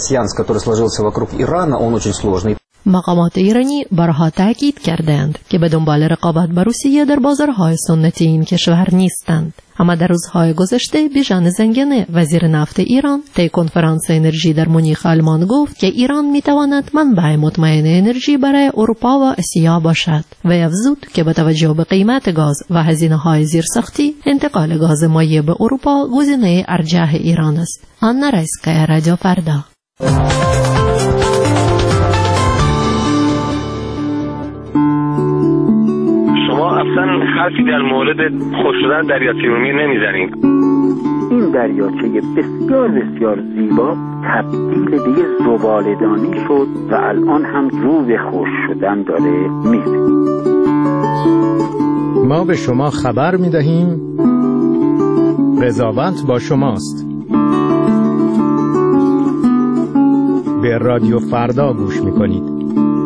مقامات ایرانی بارها تاکید کردند که به دنبال رقابت با روسیه در بازارهای سنتی این کشور نیستند. اما در روزهای گذشته بیژن زنگنه وزیر نفت ایران طی کنفرانس انرژی در مونیخ آلمان گفت که ایران میتواند منبع مطمئن انرژی برای اروپا و آسیا باشد و افزود که با توجه به قیمت گاز و هزینه‌های زیرساختی انتقال گاز مایع به اروپا گزینه ارجح ایران است. آنا رایسکایا، رادیو فردا. اصلا حرفی در مورد خوش شدن دریاچه ارومیه نمیزنیم. این دریاچه بسیار بسیار زیبا تبدیل به یه زباله‌دانی شد و الان هم رو به خوش شدن داره میره. ما به شما خبر میدهیم قضاوت با شماست. به رادیو فردا گوش میکنید.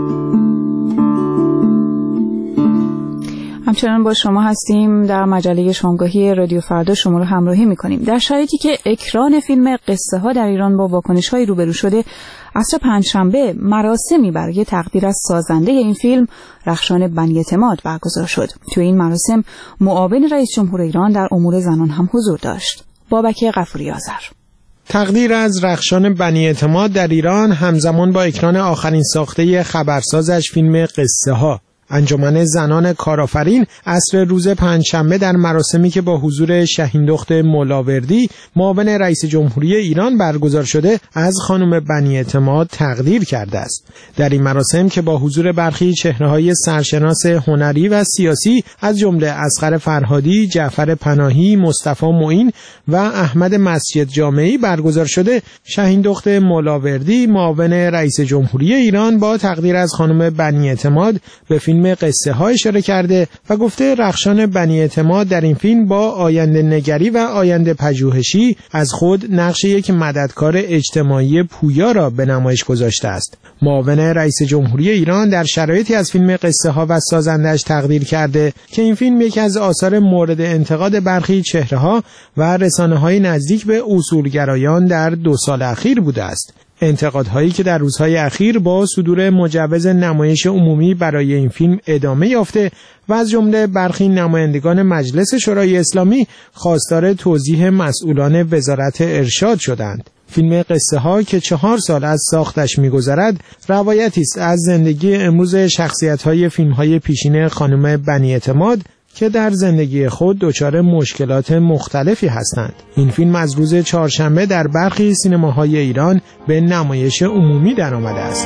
همچنان با شما هستیم. در مجله شامگاهی رادیو فردا شما رو همراهی میکنیم. در شرایطی که اکران فیلم قصه ها در ایران با واکنش های روبرو شده، عصر پنجشنبه مراسمی برای تقدیر از سازنده این فیلم رخشان بنی اعتماد برگزار شد. توی این مراسم معاون رئیس جمهور ایران در امور زنان هم حضور داشت. بابک غفوری آذر. تقدیر از رخشان بنی اعتماد در ایران همزمان با اکران آخرین ساخته خبرسازش فیلم قصه ها. انجمن زنان کارآفرین عصر روز پنجشنبه در مراسمی که با حضور شهیندخت مولاوردی معاون رئیس جمهوری ایران برگزار شده از خانم بنی اعتماد تقدیر کرده است. در این مراسم که با حضور برخی چهره‌های سرشناس هنری و سیاسی از جمله اصغر فرهادی، جعفر پناهی، مصطفی معین و احمد مسجد جامعی برگزار شده، شهیندخت مولاوردی معاون رئیس جمهوری ایران با تقدیر از خانم بنی اعتماد به فیلم قصه ها اشاره کرده و گفته رخشان بنی اعتماد در این فیلم با آینده نگری و آینده پژوهشی از خود نقش یک مددکار اجتماعی پویا را به نمایش گذاشته است. معاون رئیس جمهوری ایران در شرایطی از فیلم قصه ها و سازندش تقدیر کرده که این فیلم یکی از آثار مورد انتقاد برخی چهره ها و رسانه های نزدیک به اصولگرایان در دو سال اخیر بوده است. انتقادهایی که در روزهای اخیر با صدور مجوز نمایش عمومی برای این فیلم ادامه یافته و از جمله برخی نمایندگان مجلس شورای اسلامی خواستار توضیح مسئولان وزارت ارشاد شدند. فیلم قصه ها که چهار سال از ساختش می‌گذرد روایتی است از زندگی امروز شخصیت‌های فیلم‌های پیشین خانم بنی اعتماد که در زندگی خود دچار مشکلات مختلفی هستند. این فیلم از روز چهارشنبه در برخی سینماهای ایران به نمایش عمومی درآمده است.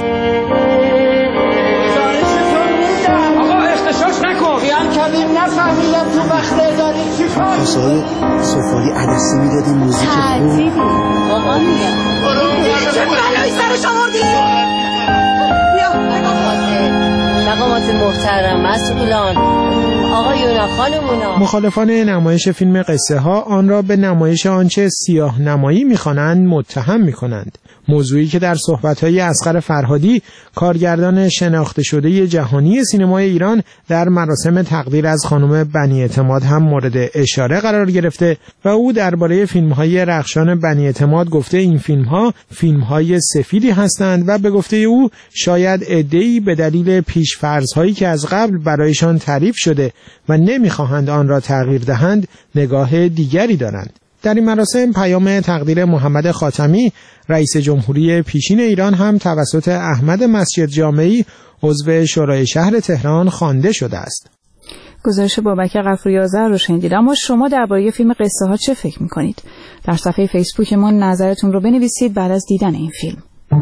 آقا اختشاش نکن. بیان کردیم نفهمیدم تو وقت داری چی کار؟ مسائل صفایی عدسی میدادی موزیک تعذیبی آقا میگم چه بلایی سرش آوردی؟ بیا مقامات محترم مسئولان آقایون خانمونا. مخالفان نمایش فیلم قصه ها آن را به نمایش آنچه سیاه نمایی می‌خوانند متهم می‌کنند. موضوعی که در صحبت‌های اصغر فرهادی کارگردان شناخته شده جهانی سینمای ایران در مراسم تقدیر از خانم بنی اعتماد هم مورد اشاره قرار گرفته و او درباره فیلم‌های رخشان بنی اعتماد گفته این فیلم‌ها فیلم‌های سفیدی هستند و به گفته او شاید عده‌ای به دلیل پیش‌فرض‌هایی که از قبل برایشان تعریف شده و نمی‌خواهند آن را تغییر دهند نگاه دیگری دارند. در این مراسم پیام تقدیر محمد خاتمی رئیس جمهوری پیشین ایران هم توسط احمد مسجد جامعی عضو شورای شهر تهران خوانده شده است. گزارش بابک غفوری آذر رو شنیدید. اما شما درباره فیلم قصه ها چه فکر می‌کنید؟ در صفحه فیسبوکمون نظرتون رو بنویسید بعد از دیدن این فیلم.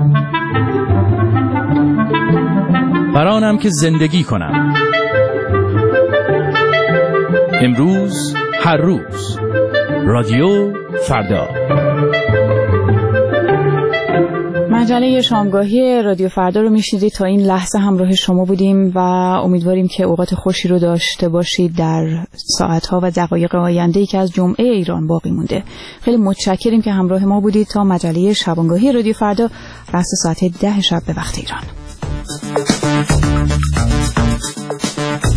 برانم که زندگی کنم. امروز هر روز رادیو فردا. مجله شامگاهی رادیو فردا رو میشنیدید. تا این لحظه همراه شما بودیم و امیدواریم که اوقات خوشی رو داشته باشید در ساعتها و دقایق آینده‌ای که از جمعه ایران باقی مونده. خیلی متشکریم که همراه ما بودید تا مجله شبانگاهی رادیو فردا رأس ساعت ده شب به وقت ایران.